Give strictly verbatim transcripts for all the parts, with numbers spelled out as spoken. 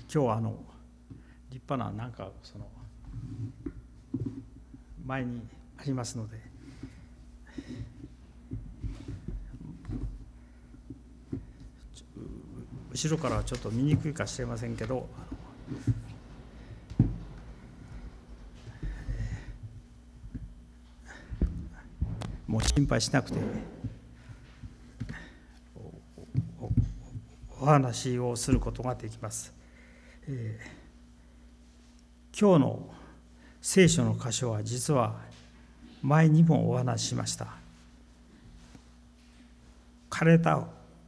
今日はあの立派ななんかその前にありますので、後ろからはちょっと見にくいかもしれませんけど、もう心配しなくてお, お, お話をすることができます。えー、今日の聖書の箇所は実は前にもお話ししました。枯れた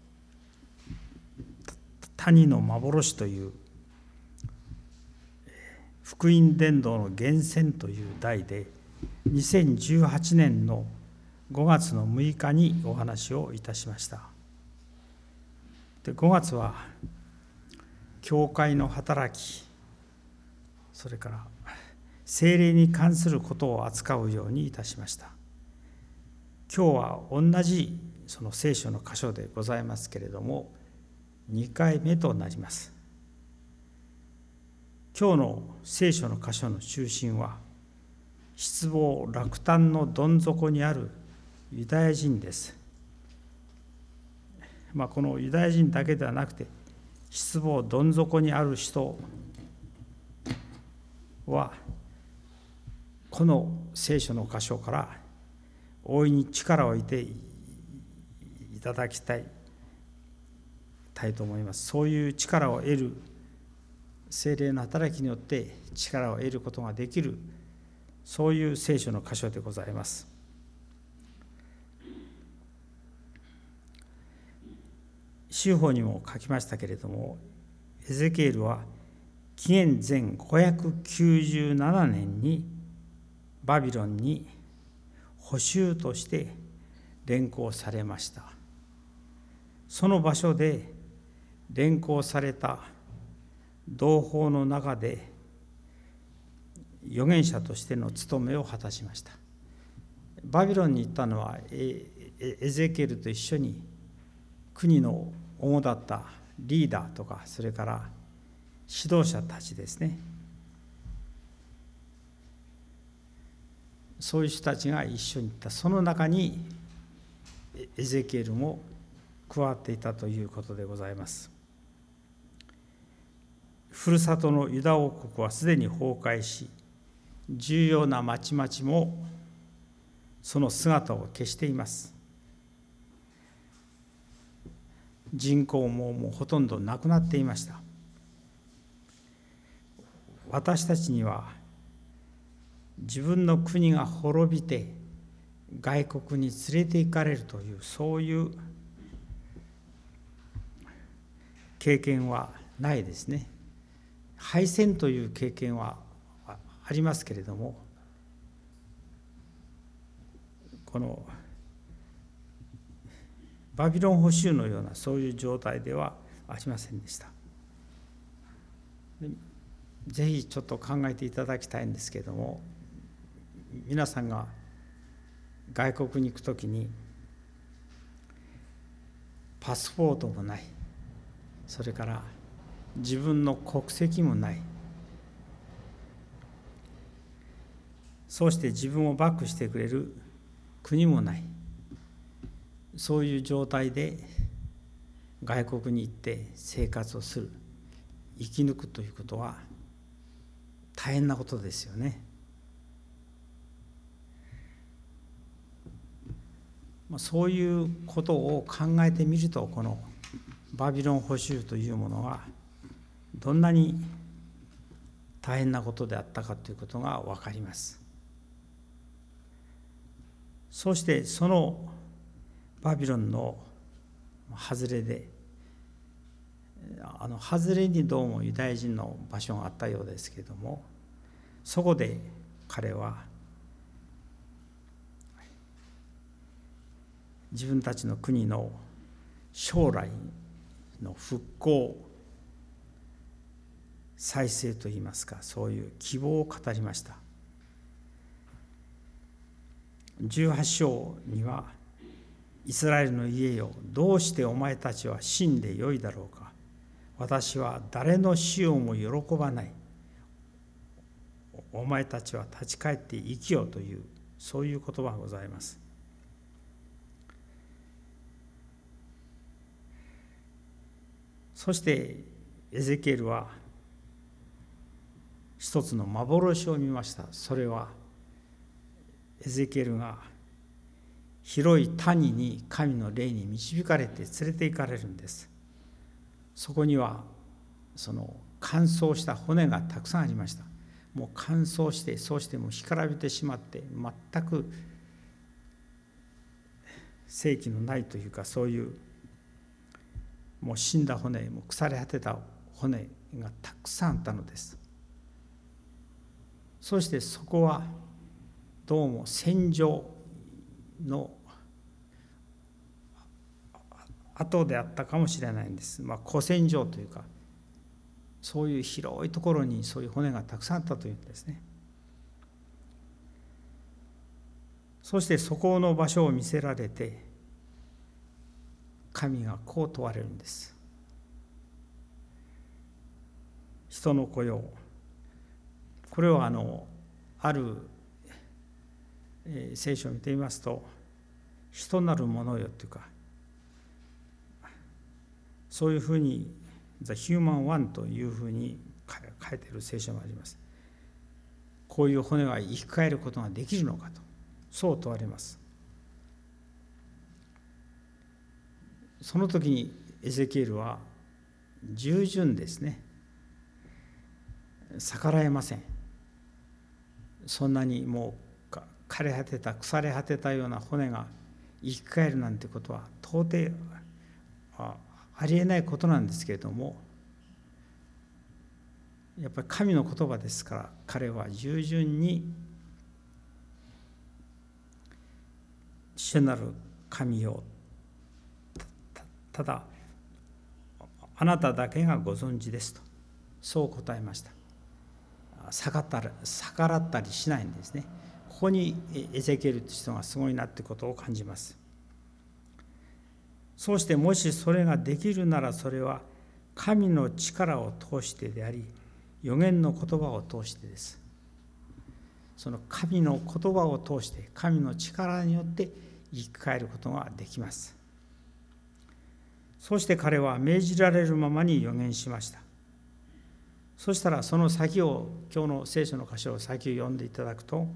谷の幻という福音伝道の源泉という題でにせんじゅうはちねんのごがつのむいかにお話をいたしました。で、ごがつは教会の働き、それから聖霊に関することを扱うようにいたしました。今日は同じその聖書の箇所でございますけれども、にかいめとなります。今日の聖書の箇所の中心は、失望落胆のどん底にあるユダヤ人です。まあ、このユダヤ人だけではなくて、失望どん底にある人は、この聖書の箇所から大いに力を得ていただきたいたいと思います。そういう力を得る、聖霊の働きによって力を得ることができる、そういう聖書の箇所でございます。修法にも書きましたけれども、エゼキエルは紀元前ごひゃくきゅうじゅうななねんにバビロンに捕囚として連行されました。その場所で連行された同胞の中で預言者としての務めを果たしました。バビロンに行ったのはエゼキエルと一緒に国の主だったリーダーとか、それから指導者たちですね。そういう人たちが一緒に行った。その中にエゼキエルも加わっていたということでございます。ふるさとのユダ王国はすでに崩壊し、重要な町々もその姿を消しています。人口ももうほとんどなくなっていました。私たちには自分の国が滅びて外国に連れて行かれるという、そういう経験はないですね。敗戦という経験はありますけれども、このバビロン捕囚のようなそういう状態ではありませんでした。ぜひちょっと考えていただきたいんですけれども、皆さんが外国に行くときにパスポートもない、それから自分の国籍もない、そうして自分をバックしてくれる国もない、そういう状態で外国に行って生活をする、生き抜くということは大変なことですよね。そういうことを考えてみると、このバビロン捕囚というものがどんなに大変なことであったかということが分かります。そしてそのバビロンの外れで、あの外れにどうもユダヤ人の場所があったようですけれども、そこで彼は自分たちの国の将来の復興、再生といいますか、そういう希望を語りました。じゅうはち章には、イスラエルの家よ、どうしてお前たちは死んでよいだろうか。 私は誰の死をも喜ばない。お前たちは立ち返って生きようという、そういう言葉がございます。そしてエゼキエルは一つの幻を見ました。それはエゼキエルが広い谷に神の霊に導かれて連れて行かれるんです。そこにはその乾燥した骨がたくさんありました。もう乾燥して、そうしてもう干からびてしまって、全く生気のないというか、そういうもう死んだ骨、もう腐れ果てた骨がたくさんあったのです。そしてそこはどうも戦場の後であったかもしれないんです。まあ古戦場というか、そういう広いところにそういう骨がたくさんあったというんですね。そしてそこの場所を見せられて、神がこう問われるんです。人の子よ、これはあのある、えー、聖書を見てみますと、人なるものよというか、そういうふうにThe Human One というふうに書いている聖書もあります。こういう骨は生き返ることができるのかと、そう問われます。その時にエゼキエルは従順ですね。逆らえません。そんなにもう枯れ果てた、腐れ果てたような骨が生き返るなんてことは到底ありえないことなんですけれども、やっぱり神の言葉ですから、彼は従順に主なる神を、ただあなただけがご存知ですと、そう答えました。逆ったり逆らったりしないんですね。ここにエゼキエルという人がすごいなってことを感じます。そうしてもしそれができるなら、それは神の力を通してであり、預言の言葉を通してです。その神の言葉を通して、神の力によって生き返ることができます。そして彼は命じられるままに預言しました。そしたらその先を、今日の聖書の箇所を先を読んでいただくと、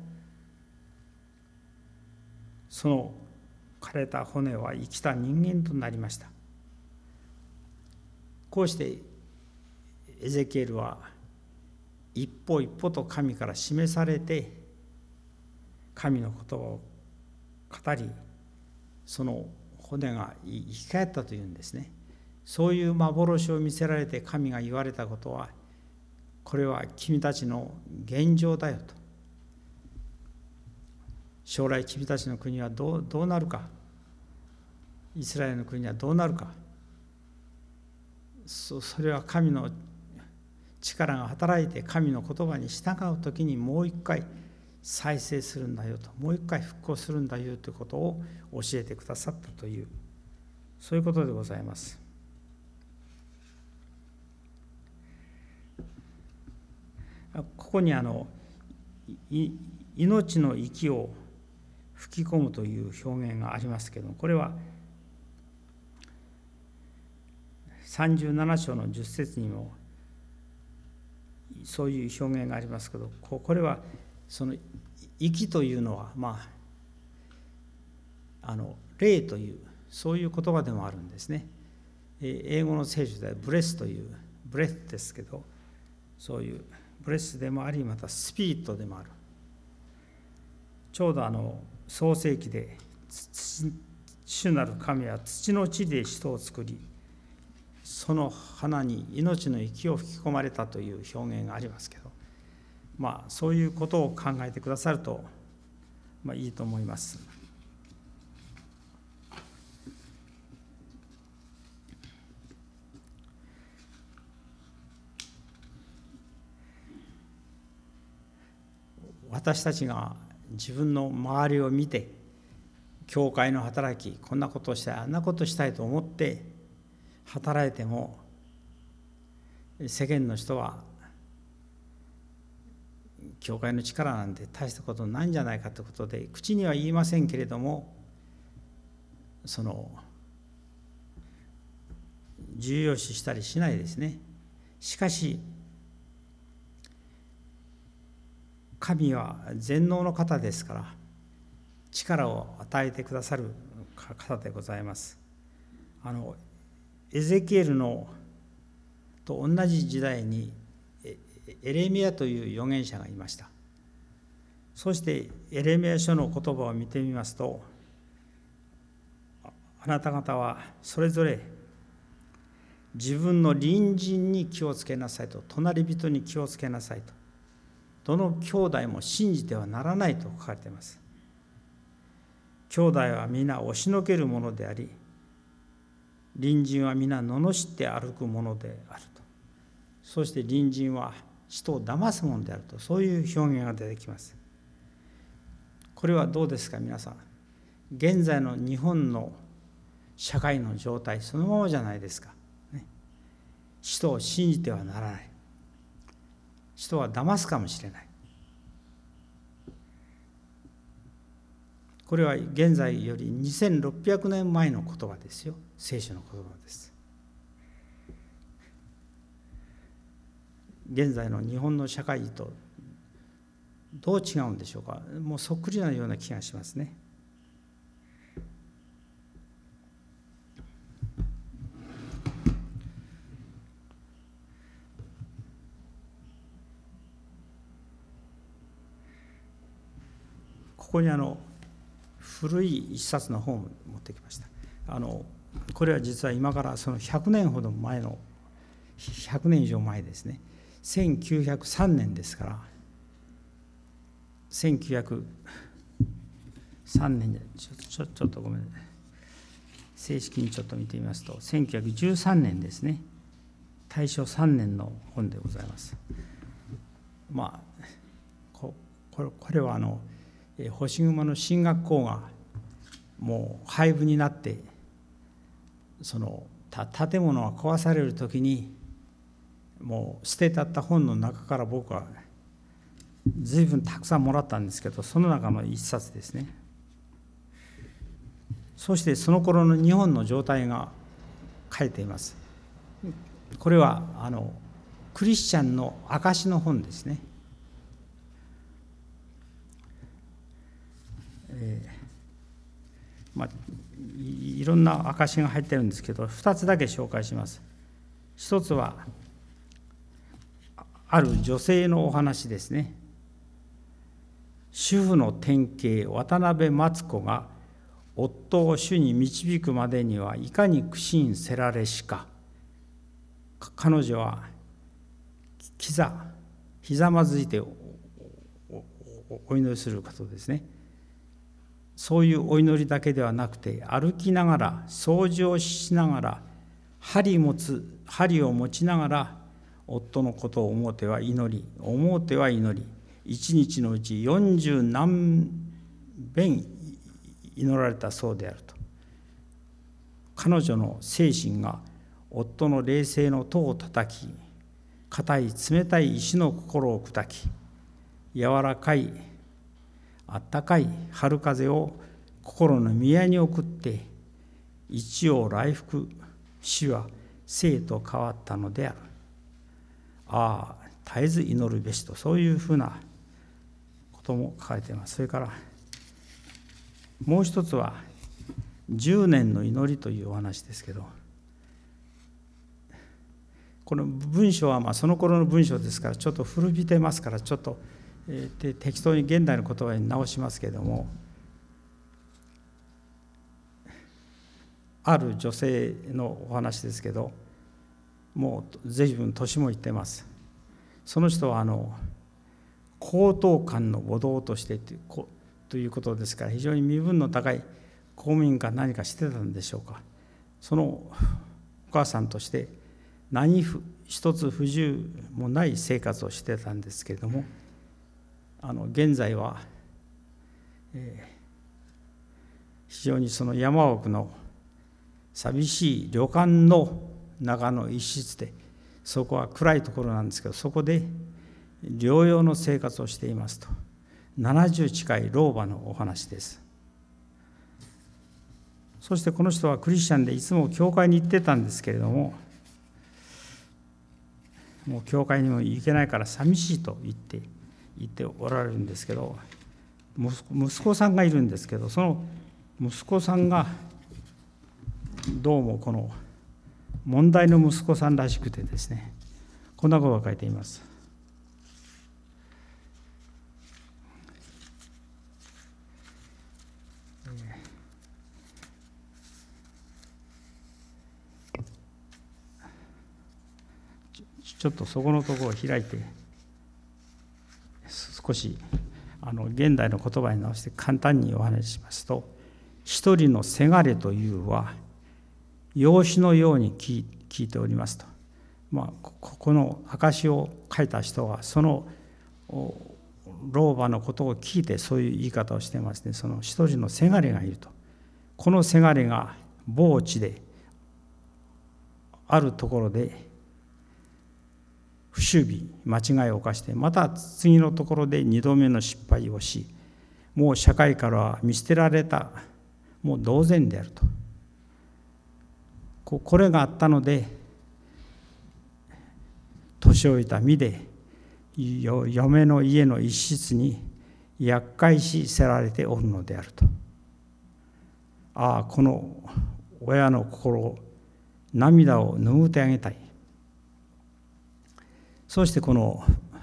その枯れた骨は生きた人間となりました。こうしてエゼキエルは一歩一歩と神から示されて、神の言葉を語り、その骨が生き返ったというんですね。そういう幻を見せられて神が言われたことは、これは君たちの現状だよと。将来君たちの国はどう、どうなるか、イスラエルの国はどうなるか、 そ, それは神の力が働いて神の言葉に従うときにもう一回再生するんだよと、もう一回復興するんだよということを教えてくださったという、そういうことでございます。ここにあの命の息を吹き込むという表現がありますけども、これはさんじゅうなな章のじゅっ節にもそういう表現がありますけど、これはその息というのは、まああの霊という、そういう言葉でもあるんですね。英語の聖書ではブレスというブレスですけど、そういうブレスでもあり、またスピリットでもある。ちょうどあの創世記で、主なる神は土の地で人を作り、その花に命の息を吹き込まれたという表現がありますけど、まあそういうことを考えてくださると、まあ、いいと思います。私たちが自分の周りを見て、教会の働き、こんなことをしたい、あんなことをしたいと思って働いても、 世間の人は教会の力なんて大したことないんじゃないかということで口には言いませんけれども、その重要視したりしないですね。しかし神は全能の方ですから力を与えてくださる方でございます。あのエゼキエルのと同じ時代にエレミヤという預言者がいました。そしてエレミヤ書の言葉を見てみますと、あなた方はそれぞれ自分の隣人に気をつけなさいと、隣人に気をつけなさいと、どの兄弟も信じてはならないと書かれています。兄弟は皆押しのけるものであり、隣人は皆罵って歩くものであると。そして隣人は人を騙すものであると、そういう表現が出てきます。これはどうですか皆さん。現在の日本の社会の状態そのままじゃないですか、ね、人を信じてはならない。人は騙すかもしれない。これは現在よりにせんろっぴゃくねんまえの言葉ですよ。聖書の言葉です。現在の日本の社会とどう違うんでしょうか。もうそっくりなような気がしますね。ここにあの古い一冊の本を持ってきました。あのこれは実は今からそのひゃくねんほど前のひゃくねん以上前ですね。せんきゅうひゃくさんねんですから、せんきゅうひゃくさんねんじゃちょちょちょっとごめんなさい。正式にちょっと見てみますとせんきゅうひゃくじゅうさんねんですね。大正さんねんの本でございます。まあここれこれはあの星熊の進学校がもう廃部になって、その建物が壊される時にもう捨ててあった本の中から僕は随分たくさんもらったんですけど、その中の一冊ですね。そしてその頃の日本の状態が書いています。これはあのクリスチャンの証の本ですね。えーまあ、い, いろんな証が入ってるんですけど、ふたつだけ紹介します。一つはある女性のお話ですね。主婦の典型渡辺マツ子が夫を主に導くまでにはいかに苦心せられしか。彼女はひざひざまずいて お, お, お祈りすることですね。そういうお祈りだけではなくて、歩きながら掃除をしながら針持つ針を持ちながら夫のことを思うては祈り思うては祈り、一日のうち四十何遍祈られたそうであると。彼女の精神が夫の霊性の戸を叩き、固い冷たい石の心を砕き、柔らかいあったかい春風を心の宮に送って、一応来復、死は生と変わったのである。ああ、絶えず祈るべしと、そういうふうなことも書かれています。それからもう一つは十年の祈りというお話ですけど、この文章はまあその頃の文章ですからちょっと古びてますから、ちょっとえー、適当に現代の言葉に直しますけれども、ある女性のお話ですけど、もう随分年もいってます。その人はあの高等官の母堂としてという、ということですから、非常に身分の高い公務員か何かしてたんでしょうか。そのお母さんとして何一つ不自由もない生活をしてたんですけれども、あの現在は、えー、非常にその山奥の寂しい旅館の中の一室でそこは暗いところなんですけど、そこで療養の生活をしていますと。ななじゅう近い老婆のお話です。そしてこの人はクリスチャンでいつも教会に行ってたんですけれども、もう教会にも行けないから寂しいと言って言っておられるんですけど、息子さんがいるんですけど、その息子さんがどうもこの問題の息子さんらしくてですね、こんなことが書いています。ちょっとそこのところを開いて少しあの現代の言葉に直して簡単にお話ししますと、一人のせがれというは養子のように聞いておりますと。まあ、ここの証を書いた人はその老婆のことを聞いてそういう言い方をしてますね。その一人のせがれがいると。このせがれが某地であるところで不守備、間違いを犯して、また次のところで二度目の失敗をし、もう社会からは見捨てられた、もう同然であると。これがあったので、年老いた身で嫁の家の一室に厄介しせられておるのであると。ああ、この親の心を、涙を拭ってあげたい。そしてこの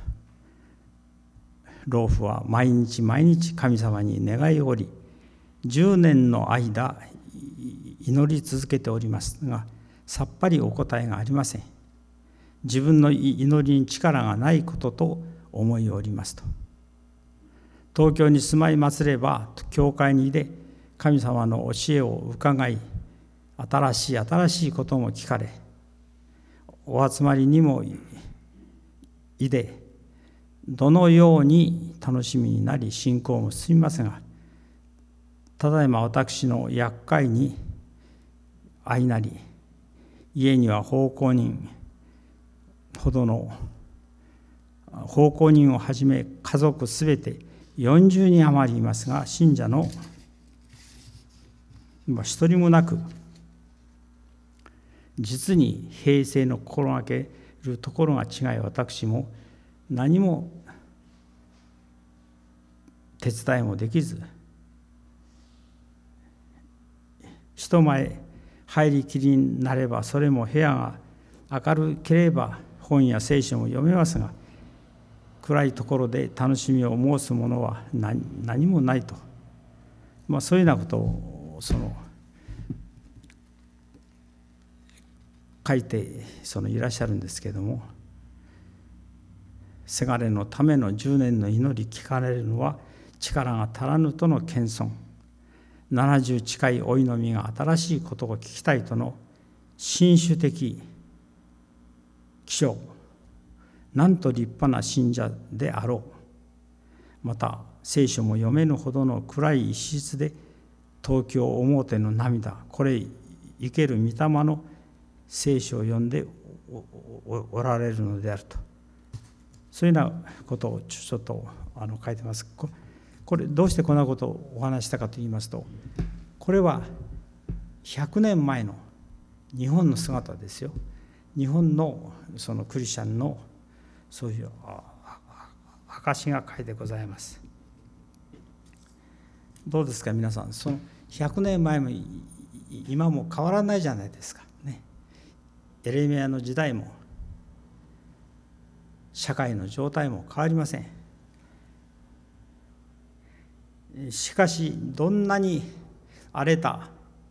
老婦は毎日毎日神様に願いをおり、じゅうねんの間祈り続けておりますが、さっぱりお答えがありません。自分の祈りに力がないことと思いおりますと。東京に住まいますれば教会に出神様の教えを伺い、新しい新しいことも聞かれ、お集まりにもいでどのように楽しみになり信仰も進みますが、ただいま私の厄介に相なり、家には奉公人ほどの奉公人をはじめ家族すべてよんじゅうにん余りいますが、信者の一人もなく、実に平静の心がけるところが違い、私も何も手伝いもできず、人前入りきりになれば、それも部屋が明るければ本や聖書も読めますが、暗いところで楽しみを申すものは 何, 何もないと、まあ、そういうようなことをその書いてそのいらっしゃるんですけれども、せがれのためのじゅうねんの祈り聞かれるのは力が足らぬとの謙遜、ななじゅう近い老いの身が新しいことを聞きたいとの新種的気象、なんと立派な信者であろう。また聖書も読めぬほどの暗い一室で東京表の涙、これ生ける御霊の聖書を読んで お, おられるのであると、そういうようなことをちょっとあの書いてます。これどうしてこんなことをお話したかといいますと、これはひゃくねんまえの日本の姿ですよ。日本のそのクリスチャンのそういう証が書いてございます。どうですか皆さん、そのひゃくねんまえも今も変わらないじゃないですかね。エレミヤの時代も社会の状態も変わりません。しかしどんなに荒れた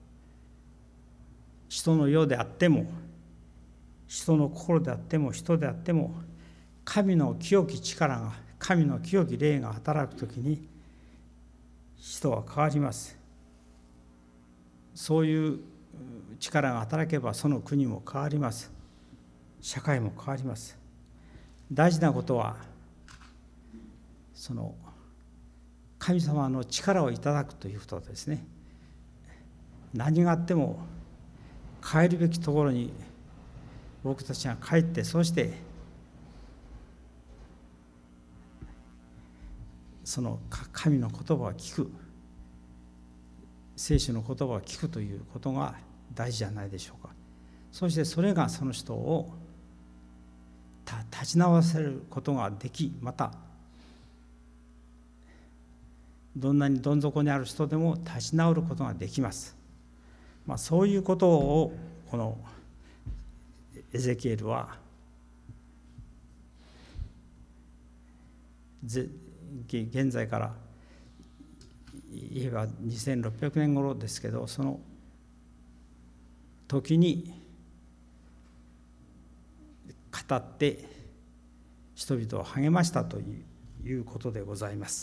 人の世であっても、人の心であっても、人であっても、神の清き力が、神の清き霊が働くときに人は変わります。そういう力が働けばその国も変わります。社会も変わります。大事なことはその神様の力をいただくということですね。何があっても変えるべきところに僕たちが帰って、そしてその神の言葉を聞く、聖書の言葉を聞くということが大事じゃないでしょうか。そしてそれがその人を立ち直らせることができ、またどんなにどん底にある人でも立ち直ることができます。まあ、そういうことをこのエゼキエルは現在から言えばにせんろっぴゃくねん頃ですけど、その時に語って人々を励ましたということでございます。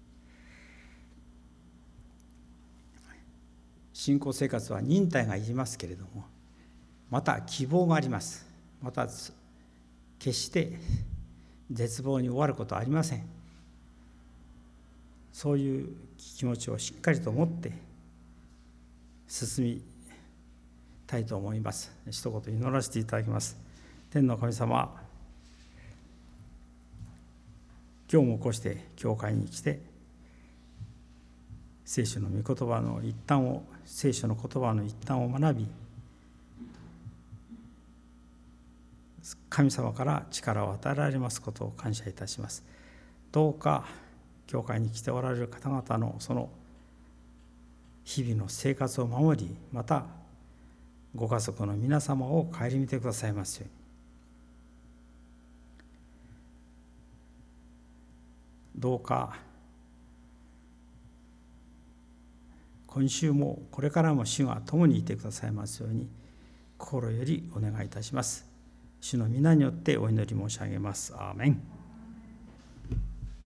信仰生活は忍耐がいりますけれども、また希望があります。また決して絶望に終わることはありません。そういう気持ちをしっかりと持って進みたいと思います。一言祈らせていただきます。天の神様、今日もこうして教会に来て聖書の御言葉の一端を聖書の言葉の一端を学び、神様から力を与えられますことを感謝いたします。どうか教会に来ておられる方々のその日々の生活を守り、またご家族の皆様を顧みてくださいますように。どうか今週もこれからも主が共にいてくださいますように心よりお願いいたします。主の皆によってお祈り申し上げます。アーメン。